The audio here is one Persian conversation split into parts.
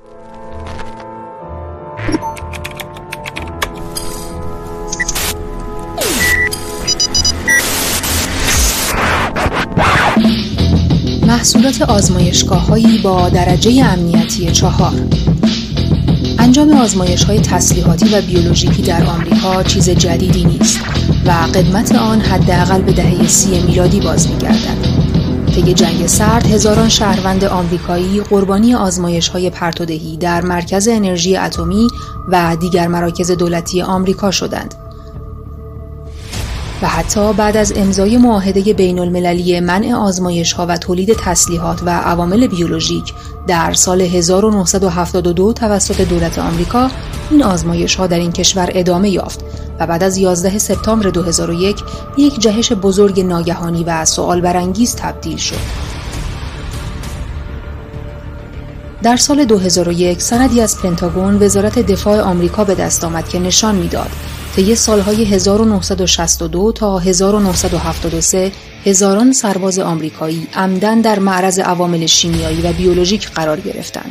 محصولات آزمایشگاه‌هایی با درجه امنیتی 4. انجام آزمایش‌های تسلیحاتی و بیولوژیکی در آمریکا چیز جدیدی نیست و قدمت آن حداقل به دهه 30 میلادی باز می‌گردد. طی جنگ سرد هزاران شهروند آمریکایی قربانی آزمایش‌های پرتودهی در مرکز انرژی اتمی و دیگر مراکز دولتی آمریکا شدند. و حتی بعد از امضای معاهده بین‌المللی منع آزمایش‌ها و تولید تسلیحات و عوامل بیولوژیک در سال 1972 توسط دولت آمریکا، این آزمایش‌ها در این کشور ادامه یافت و بعد از 11 سپتامبر 2001 یک جهش بزرگ ناگهانی و سؤال برانگیز تبدیل شد. در سال 2001 سندی از پنتاگون وزارت دفاع آمریکا به دست آمد که نشان می‌داد طی سالهای 1962 تا 1973 هزاران سرباز آمریکایی عمداً در معرض عوامل شیمیایی و بیولوژیک قرار گرفتند.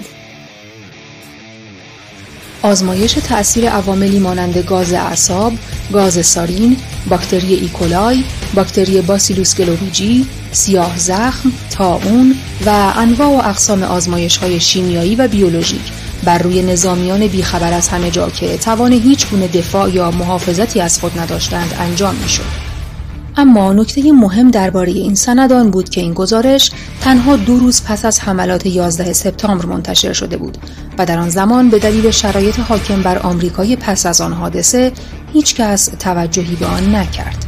آزمایش تأثیر عواملی مانند گاز اعصاب، گاز سارین، باکتری ایکولای، باکتری باسیلوس گلوریجی، سیاه زخم، طاعون و انواع و اقسام آزمایش‌های شیمیایی و بیولوژیک بر روی نظامیان بیخبر از همه جا که توان هیچ گونه دفاع یا محافظتی از خود نداشتند انجام می‌شد. اما نکته مهم درباره این سند آن بود که این گزارش تنها 2 روز پس از حملات 11 سپتامبر منتشر شده بود و در آن زمان به دلیل شرایط حاکم بر آمریکای پس از آن حادثه هیچ کس توجهی به آن نکرد.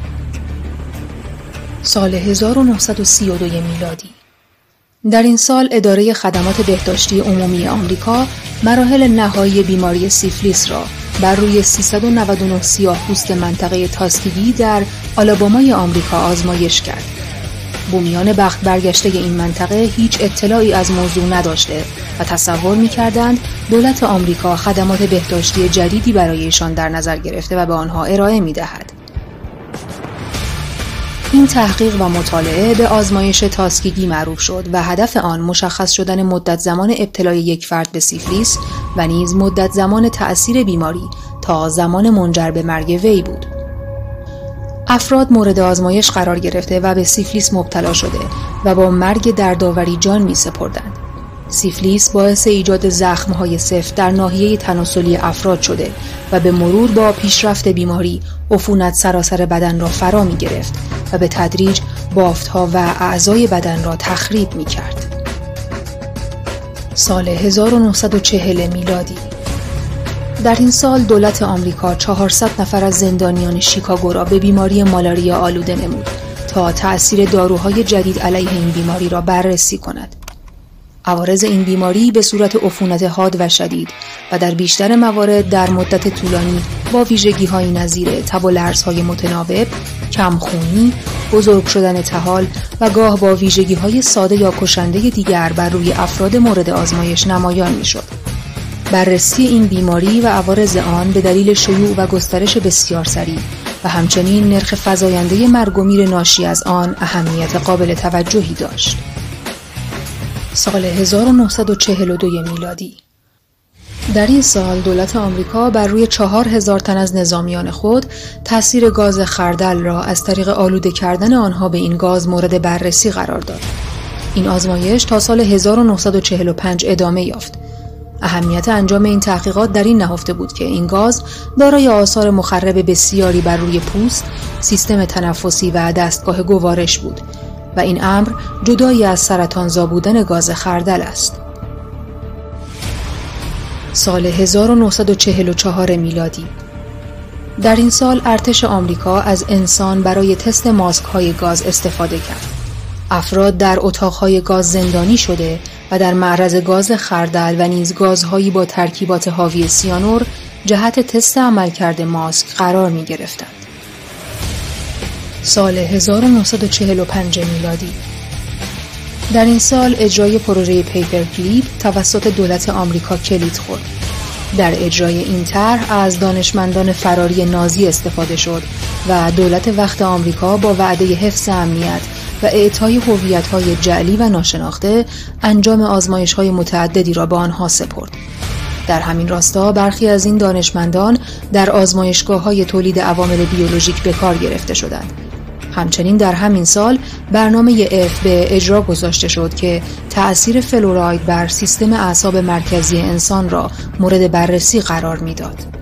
سال 1932 میلادی. در این سال اداره خدمات بهداشتی عمومی آمریکا مراحل نهایی بیماری سیفلیس را بر روی 399 سیاه‌پوست منطقه تاسکیگی در آلابامای آمریکا آزمایش کرد. بومیان بخت برگشته این منطقه هیچ اطلاعی از موضوع نداشته و تصور می‌کردند دولت آمریکا خدمات بهداشتی جدیدی برایشان در نظر گرفته و به آنها ارائه می‌دهد. این تحقیق و مطالعه به آزمایش تاسکیگی معروف شد و هدف آن مشخص شدن مدت زمان ابتلای یک فرد به سیفلیس و نیز مدت زمان تأثیر بیماری تا زمان منجر به مرگ وی بود. افراد مورد آزمایش قرار گرفته و به سیفلیس مبتلا شده و با مرگ دردآوری جان می سپردند. سیفلیس باعث ایجاد زخم‌های سفت در ناحیه تناسلی افراد شده و به مرور با پیشرفت بیماری عفونت سراسر بدن را فرا می گرفت و به تدریج بافت‌ها و اعضای بدن را تخریب می کرد. سال 1940 میلادی. در این سال دولت آمریکا 400 نفر از زندانیان شیکاگو را به بیماری مالاریا آلوده نمود تا تأثیر داروهای جدید علیه این بیماری را بررسی کند. عوارض این بیماری به صورت عفونت حاد و شدید و در بیشتر موارد در مدت طولانی با ویژگی‌هایی نظیر تب و لرزهای متناوب، کمخونی، بزرگ شدن طحال و گاه با ویژگی‌های ساده یا کشنده دیگر بر روی افراد مورد آزمایش نمایان می‌شد. بررسی این بیماری و عوارض آن به دلیل شیوع و گسترش بسیار سریع و همچنین نرخ فزاینده مرگ و میر ناشی از آن اهمیت قابل توجهی داشت. سال 1942 میلادی. در این سال دولت آمریکا بر روی 4000 تن از نظامیان خود تأثیر گاز خردل را از طریق آلوده کردن آنها به این گاز مورد بررسی قرار داد. این آزمایش تا سال 1945 ادامه یافت. اهمیت انجام این تحقیقات در این نهفته بود که این گاز دارای آثار مخرب بسیاری بر روی پوست، سیستم تنفسی و دستگاه گوارش بود و این امر جدایی از سرطانزا بودن گاز خردل است. سال 1944 میلادی. در این سال ارتش آمریکا از انسان برای تست ماسک‌های گاز استفاده کرد. افراد در اتاق‌های گاز زندانی شده و در معرض گاز خردل و نیز گازهایی با ترکیبات حاوی سیانور جهت تست عملکرد ماسک قرار می‌گرفتند. سال 1945 میلادی. در این سال اجرای پروژه پیپر کلیپ توسط دولت آمریکا کلید خورد. در اجرای این طرح از دانشمندان فراری نازی استفاده شد و دولت وقت آمریکا با وعده حفظ امنیت و اعطای هویت‌های جعلی و ناشناخته انجام آزمایش‌های متعددی را به آنها سپرد. در همین راستا برخی از این دانشمندان در آزمایشگاه‌های تولید عوامل بیولوژیک به کار گرفته شدند. همچنین در همین سال برنامه ارث به اجرا گذاشته شد که تأثیر فلوراید بر سیستم اعصاب مرکزی انسان را مورد بررسی قرار می‌داد.